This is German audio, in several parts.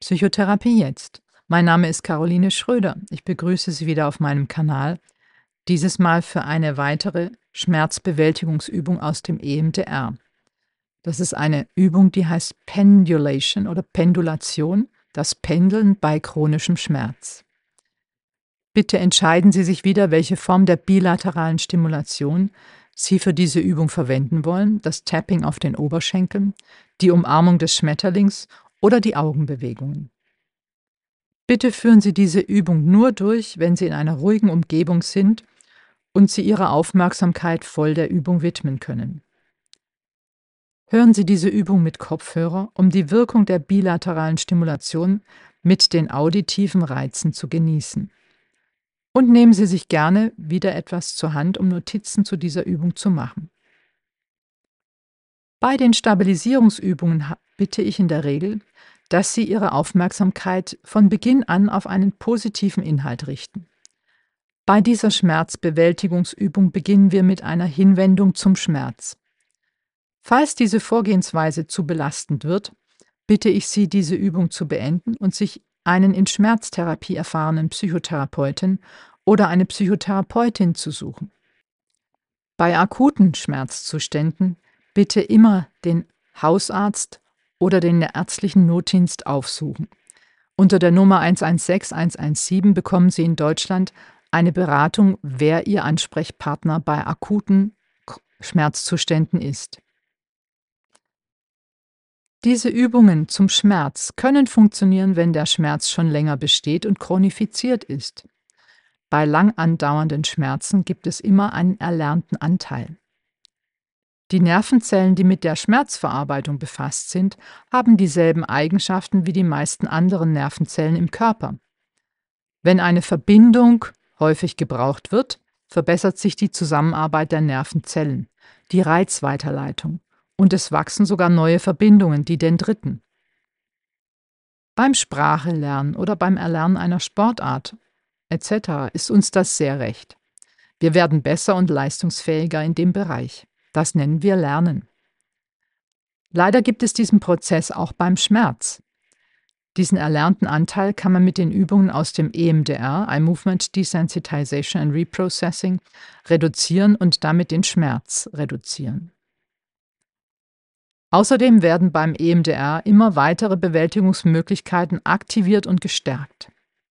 Psychotherapie jetzt. Mein Name ist Caroline Schröder. Ich begrüße Sie wieder auf meinem Kanal, dieses Mal für eine weitere Schmerzbewältigungsübung aus dem EMDR. Das ist eine Übung, die heißt Pendulation oder Pendulation, das Pendeln bei chronischem Schmerz. Bitte entscheiden Sie sich wieder, welche Form der bilateralen Stimulation Sie für diese Übung verwenden wollen: das Tapping auf den Oberschenkeln, die Umarmung des Schmetterlings oder die Augenbewegungen. Bitte führen Sie diese Übung nur durch, wenn Sie in einer ruhigen Umgebung sind und Sie Ihre Aufmerksamkeit voll der Übung widmen können. Hören Sie diese Übung mit Kopfhörer, um die Wirkung der bilateralen Stimulation mit den auditiven Reizen zu genießen. Und nehmen Sie sich gerne wieder etwas zur Hand, um Notizen zu dieser Übung zu machen. Bei den Stabilisierungsübungen bitte ich in der Regel, dass Sie Ihre Aufmerksamkeit von Beginn an auf einen positiven Inhalt richten. Bei dieser Schmerzbewältigungsübung beginnen wir mit einer Hinwendung zum Schmerz. Falls diese Vorgehensweise zu belastend wird, bitte ich Sie, diese Übung zu beenden und sich einen in Schmerztherapie erfahrenen Psychotherapeuten oder eine Psychotherapeutin zu suchen. Bei akuten Schmerzzuständen bitte immer den Hausarzt oder den ärztlichen Notdienst aufsuchen. Unter der Nummer 116 117 bekommen Sie in Deutschland eine Beratung, wer Ihr Ansprechpartner bei akuten Schmerzzuständen ist. Diese Übungen zum Schmerz können funktionieren, wenn der Schmerz schon länger besteht und chronifiziert ist. Bei lang andauernden Schmerzen gibt es immer einen erlernten Anteil. Die Nervenzellen, die mit der Schmerzverarbeitung befasst sind, haben dieselben Eigenschaften wie die meisten anderen Nervenzellen im Körper. Wenn eine Verbindung häufig gebraucht wird, verbessert sich die Zusammenarbeit der Nervenzellen, die Reizweiterleitung, und es wachsen sogar neue Verbindungen, die Dendriten. Beim Sprachelernen oder beim Erlernen einer Sportart etc. ist uns das sehr recht. Wir werden besser und leistungsfähiger in dem Bereich. Das nennen wir Lernen. Leider gibt es diesen Prozess auch beim Schmerz. Diesen erlernten Anteil kann man mit den Übungen aus dem EMDR, Eye Movement Desensitization and Reprocessing, reduzieren und damit den Schmerz reduzieren. Außerdem werden beim EMDR immer weitere Bewältigungsmöglichkeiten aktiviert und gestärkt.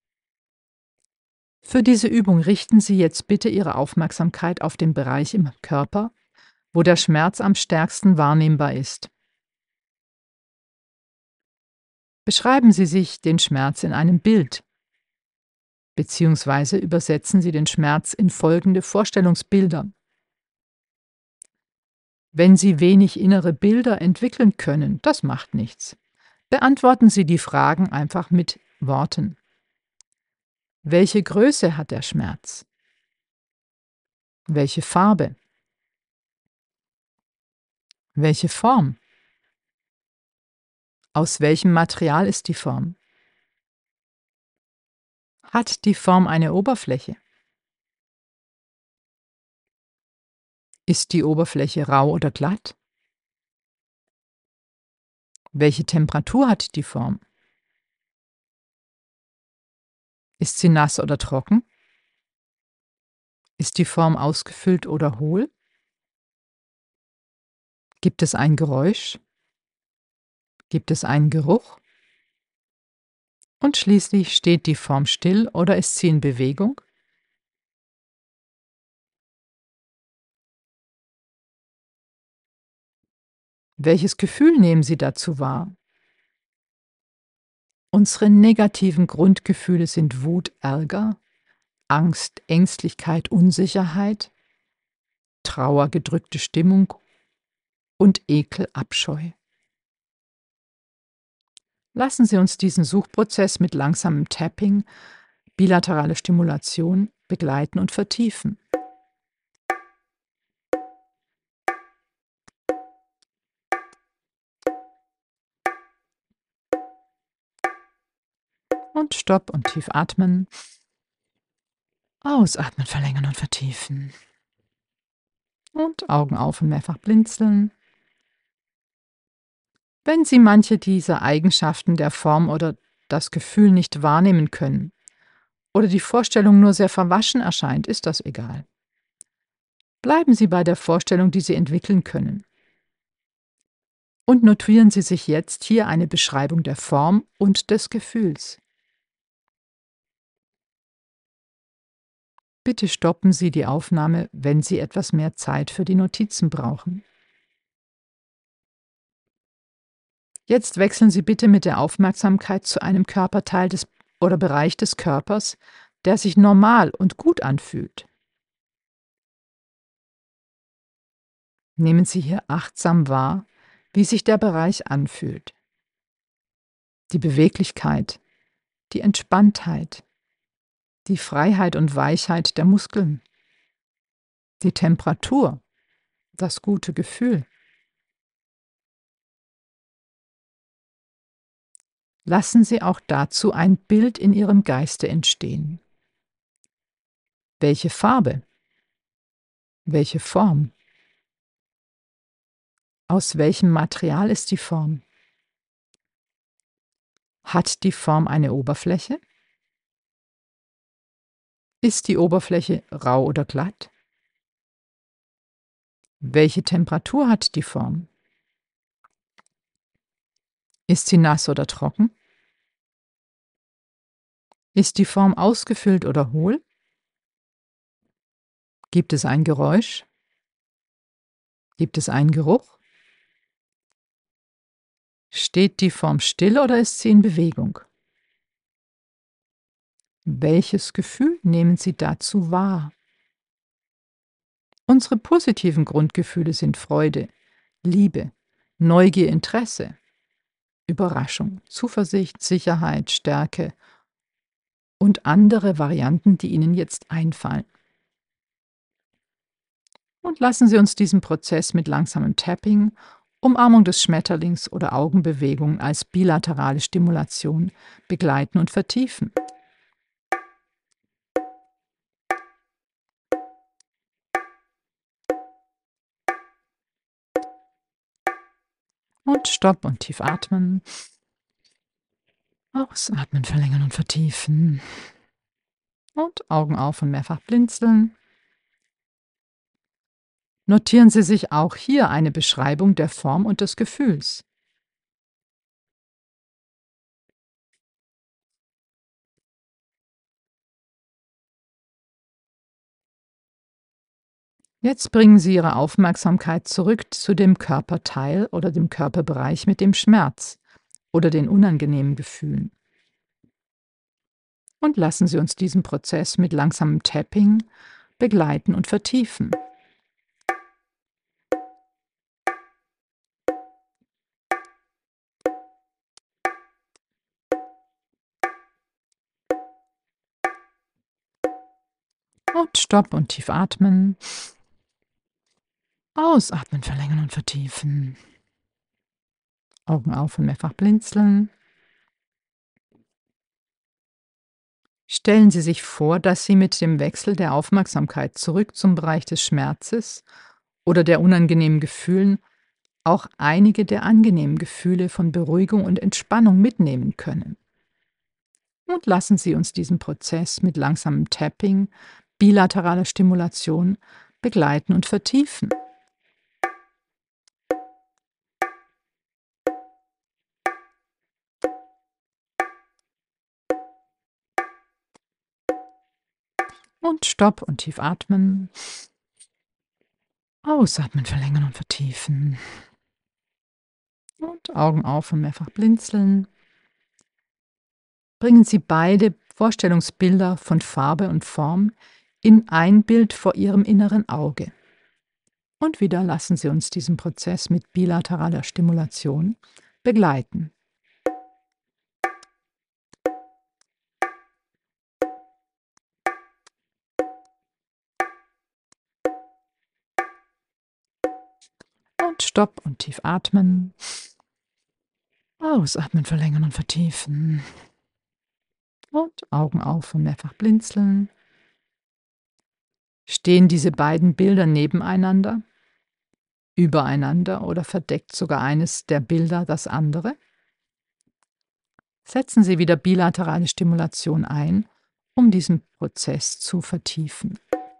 Für diese Übung richten Sie jetzt bitte Ihre Aufmerksamkeit auf den Bereich im Körper, wo der Schmerz am stärksten wahrnehmbar ist. Beschreiben Sie sich den Schmerz in einem Bild, beziehungsweise übersetzen Sie den Schmerz in folgende Vorstellungsbilder. Wenn Sie wenig innere Bilder entwickeln können, das macht nichts. Beantworten Sie die Fragen einfach mit Worten. Welche Größe hat der Schmerz? Welche Farbe? Welche Form? Aus welchem Material ist die Form? Hat die Form eine Oberfläche? Ist die Oberfläche rau oder glatt? Welche Temperatur hat die Form? Ist sie nass oder trocken? Ist die Form ausgefüllt oder hohl? Gibt es ein Geräusch? Gibt es einen Geruch? Und schließlich, steht die Form still oder ist sie in Bewegung? Welches Gefühl nehmen Sie dazu wahr? Unsere negativen Grundgefühle sind Wut, Ärger, Angst, Ängstlichkeit, Unsicherheit, Trauer, gedrückte Stimmung und Ekel, Abscheu. Lassen Sie uns diesen Suchprozess mit langsamem Tapping, bilaterale Stimulation begleiten und vertiefen. Und Stopp und tief atmen. Ausatmen, verlängern und vertiefen. Und Augen auf und mehrfach blinzeln. Wenn Sie manche dieser Eigenschaften der Form oder das Gefühl nicht wahrnehmen können oder die Vorstellung nur sehr verwaschen erscheint, ist das egal. Bleiben Sie bei der Vorstellung, die Sie entwickeln können. Und notieren Sie sich jetzt hier eine Beschreibung der Form und des Gefühls. Bitte stoppen Sie die Aufnahme, wenn Sie etwas mehr Zeit für die Notizen brauchen. Jetzt wechseln Sie bitte mit der Aufmerksamkeit zu einem Körperteil oder Bereich des Körpers, der sich normal und gut anfühlt. Nehmen Sie hier achtsam wahr, wie sich der Bereich anfühlt. Die Beweglichkeit, die Entspanntheit, die Freiheit und Weichheit der Muskeln, die Temperatur, das gute Gefühl. Lassen Sie auch dazu ein Bild in Ihrem Geiste entstehen. Welche Farbe? Welche Form? Aus welchem Material ist die Form? Hat die Form eine Oberfläche? Ist die Oberfläche rau oder glatt? Welche Temperatur hat die Form? Ist sie nass oder trocken? Ist die Form ausgefüllt oder hohl? Gibt es ein Geräusch? Gibt es einen Geruch? Steht die Form still oder ist sie in Bewegung? Welches Gefühl nehmen Sie dazu wahr? Unsere positiven Grundgefühle sind Freude, Liebe, Neugier, Interesse, Überraschung, Zuversicht, Sicherheit, Stärke und andere Varianten, die Ihnen jetzt einfallen. Und lassen Sie uns diesen Prozess mit langsamem Tapping, Umarmung des Schmetterlings oder Augenbewegungen als bilaterale Stimulation begleiten und vertiefen. Und Stopp und tief atmen. Ausatmen, verlängern und vertiefen. Und Augen auf und mehrfach blinzeln. Notieren Sie sich auch hier eine Beschreibung der Form und des Gefühls. Jetzt bringen Sie Ihre Aufmerksamkeit zurück zu dem Körperteil oder dem Körperbereich mit dem Schmerz oder den unangenehmen Gefühlen. Und lassen Sie uns diesen Prozess mit langsamem Tapping begleiten und vertiefen. Und Stopp und tief atmen. Ausatmen, verlängern und vertiefen. Augen auf und mehrfach blinzeln. Stellen Sie sich vor, dass Sie mit dem Wechsel der Aufmerksamkeit zurück zum Bereich des Schmerzes oder der unangenehmen Gefühlen auch einige der angenehmen Gefühle von Beruhigung und Entspannung mitnehmen können. Und lassen Sie uns diesen Prozess mit langsamem Tapping, bilateraler Stimulation begleiten und vertiefen. Und Stopp und tief atmen. Ausatmen, verlängern und vertiefen. Und Augen auf und mehrfach blinzeln. Bringen Sie beide Vorstellungsbilder von Farbe und Form in ein Bild vor Ihrem inneren Auge. Und wieder lassen Sie uns diesen Prozess mit bilateraler Stimulation begleiten. Und Stopp und tief atmen. Ausatmen, verlängern und vertiefen. Und Augen auf und mehrfach blinzeln. Stehen diese beiden Bilder nebeneinander, übereinander oder verdeckt sogar eines der Bilder das andere? Setzen Sie wieder bilaterale Stimulation ein, um diesen Prozess zu vertiefen.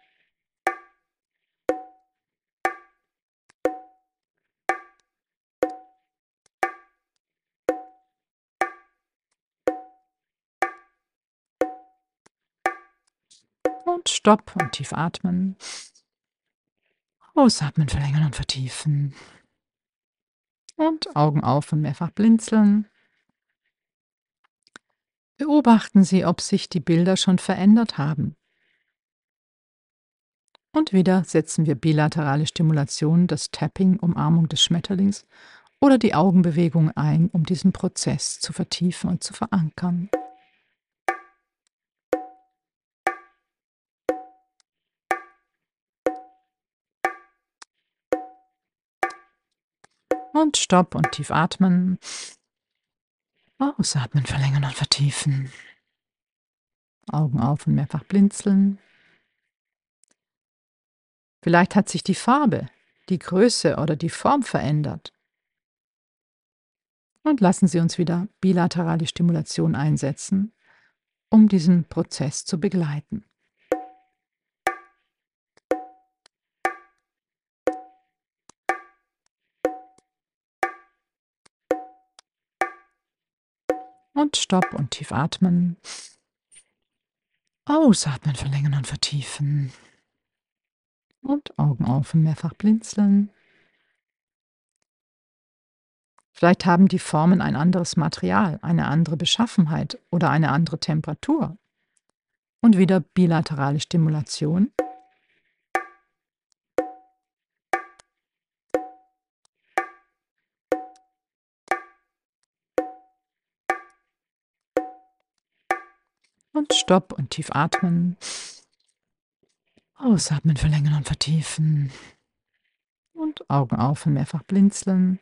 Und Stopp und tief atmen. Ausatmen, verlängern und vertiefen. Und Augen auf und mehrfach blinzeln. Beobachten Sie, ob sich die Bilder schon verändert haben. Und wieder setzen wir bilaterale Stimulation, das Tapping, Umarmung des Schmetterlings oder die Augenbewegung ein, um diesen Prozess zu vertiefen und zu verankern. Und Stopp und tief atmen. Ausatmen, verlängern und vertiefen. Augen auf und mehrfach blinzeln. Vielleicht hat sich die Farbe, die Größe oder die Form verändert. Und lassen Sie uns wieder bilaterale Stimulation einsetzen, um diesen Prozess zu begleiten. Und Stopp und tief atmen. Ausatmen, verlängern und vertiefen. Und Augen auf und mehrfach blinzeln. Vielleicht haben die Formen ein anderes Material, eine andere Beschaffenheit oder eine andere Temperatur. Und wieder bilaterale Stimulation. Und Stopp und tief atmen. Ausatmen, verlängern und vertiefen. Und Augen auf und mehrfach blinzeln.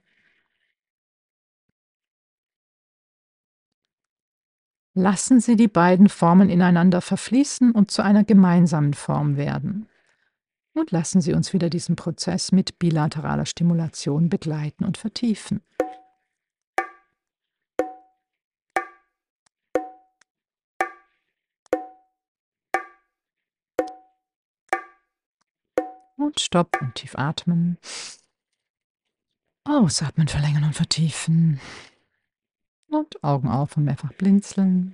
Lassen Sie die beiden Formen ineinander verfließen und zu einer gemeinsamen Form werden. Und lassen Sie uns wieder diesen Prozess mit bilateraler Stimulation begleiten und vertiefen. Und Stopp und tief atmen. Ausatmen, verlängern und vertiefen. Und Augen auf und mehrfach blinzeln.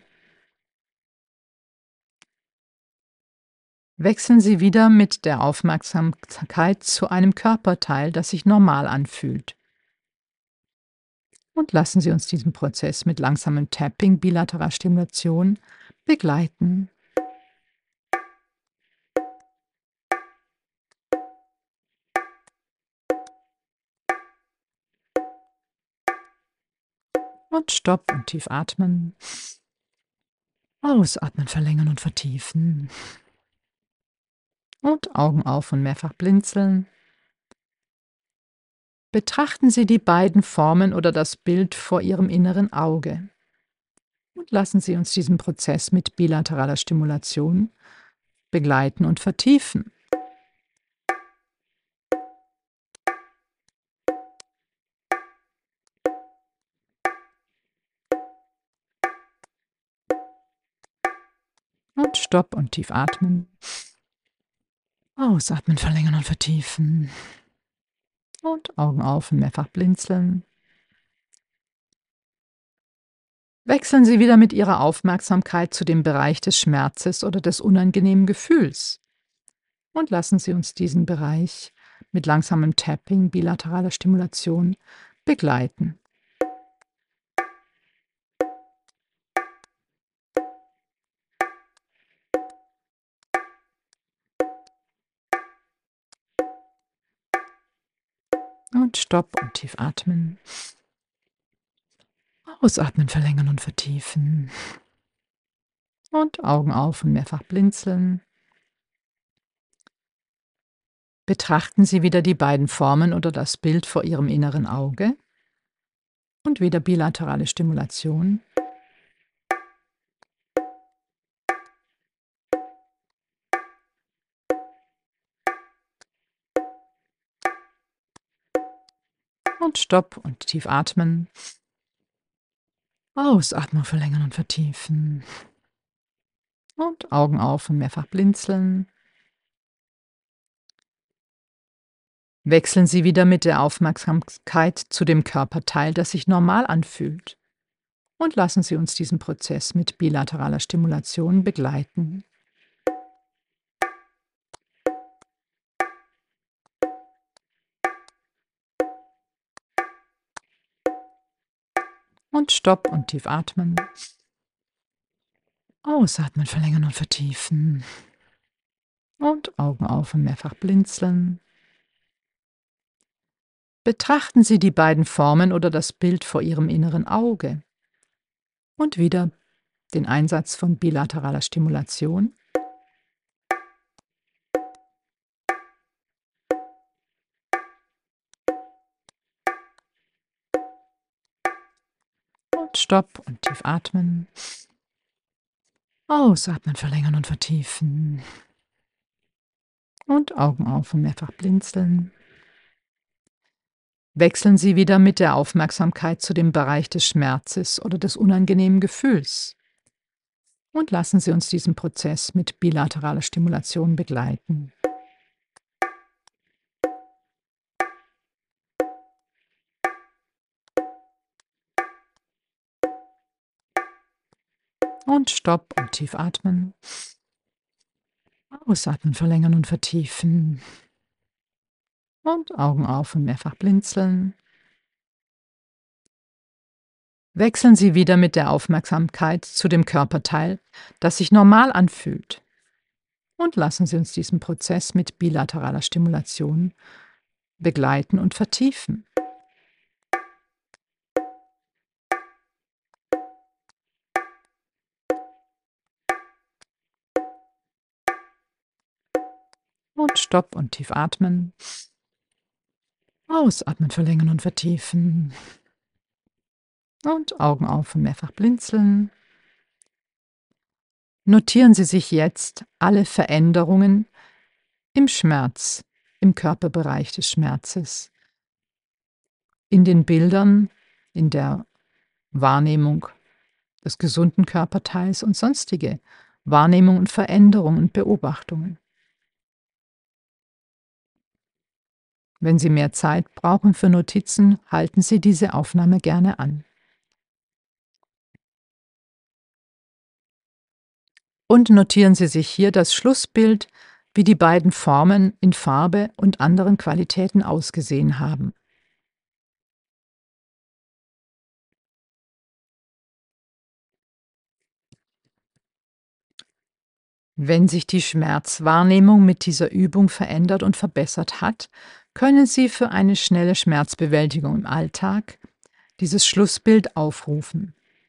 Wechseln Sie wieder mit der Aufmerksamkeit zu einem Körperteil, das sich normal anfühlt. Und lassen Sie uns diesen Prozess mit langsamem Tapping, bilateraler Stimulation begleiten. Und Stopp und tief atmen. Ausatmen, verlängern und vertiefen. Und Augen auf und mehrfach blinzeln. Betrachten Sie die beiden Formen oder das Bild vor Ihrem inneren Auge. Und lassen Sie uns diesen Prozess mit bilateraler Stimulation begleiten und vertiefen. Und Stopp und tief atmen. Ausatmen, verlängern und vertiefen. Und Augen auf und mehrfach blinzeln. Wechseln Sie wieder mit Ihrer Aufmerksamkeit zu dem Bereich des Schmerzes oder des unangenehmen Gefühls. Und lassen Sie uns diesen Bereich mit langsamem Tapping, bilateraler Stimulation begleiten. Und Stopp und tief atmen. Ausatmen, verlängern und vertiefen. Und Augen auf und mehrfach blinzeln. Betrachten Sie wieder die beiden Formen oder das Bild vor Ihrem inneren Auge. Und wieder bilaterale Stimulation. Und Stopp und tief atmen. Ausatmen, verlängern und vertiefen. Und Augen auf und mehrfach blinzeln. Wechseln Sie wieder mit der Aufmerksamkeit zu dem Körperteil, das sich normal anfühlt. Und lassen Sie uns diesen Prozess mit bilateraler Stimulation begleiten. Und Stopp und tief atmen. Ausatmen, verlängern und vertiefen. Und Augen auf und mehrfach blinzeln. Betrachten Sie die beiden Formen oder das Bild vor Ihrem inneren Auge. Und wieder den Einsatz von bilateraler Stimulation. Und Stopp und tief atmen. Ausatmen, verlängern und vertiefen. Und Augen auf und mehrfach blinzeln. Wechseln Sie wieder mit der Aufmerksamkeit zu dem Bereich des Schmerzes oder des unangenehmen Gefühls. Und lassen Sie uns diesen Prozess mit bilateraler Stimulation begleiten. Und Stopp und tief atmen. Ausatmen, verlängern und vertiefen. Und Augen auf und mehrfach blinzeln. Wechseln Sie wieder mit der Aufmerksamkeit zu dem Körperteil, das sich normal anfühlt. Und lassen Sie uns diesen Prozess mit bilateraler Stimulation begleiten und vertiefen. Und Stopp und tief atmen. Ausatmen, verlängern und vertiefen. Und Augen auf und mehrfach blinzeln. Notieren Sie sich jetzt alle Veränderungen im Schmerz, im Körperbereich des Schmerzes, in den Bildern, in der Wahrnehmung des gesunden Körperteils und sonstige Wahrnehmungen und Veränderungen und Beobachtungen. Wenn Sie mehr Zeit brauchen für Notizen, halten Sie diese Aufnahme gerne an. Und notieren Sie sich hier das Schlussbild, wie die beiden Formen in Farbe und anderen Qualitäten ausgesehen haben. Wenn sich die Schmerzwahrnehmung mit dieser Übung verändert und verbessert hat, können Sie für eine schnelle Schmerzbewältigung im Alltag dieses Schlussbild aufrufen.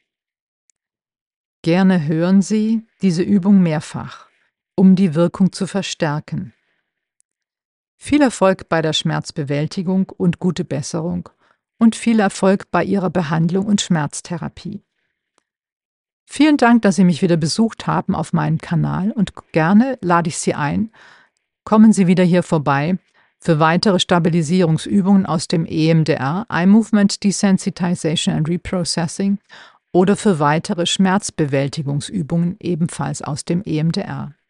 Gerne hören Sie diese Übung mehrfach, um die Wirkung zu verstärken. Viel Erfolg bei der Schmerzbewältigung und gute Besserung und viel Erfolg bei Ihrer Behandlung und Schmerztherapie. Vielen Dank, dass Sie mich wieder besucht haben auf meinem Kanal und gerne lade ich Sie ein, kommen Sie wieder hier vorbei für weitere Stabilisierungsübungen aus dem EMDR, Eye Movement Desensitization and Reprocessing, oder für weitere Schmerzbewältigungsübungen ebenfalls aus dem EMDR.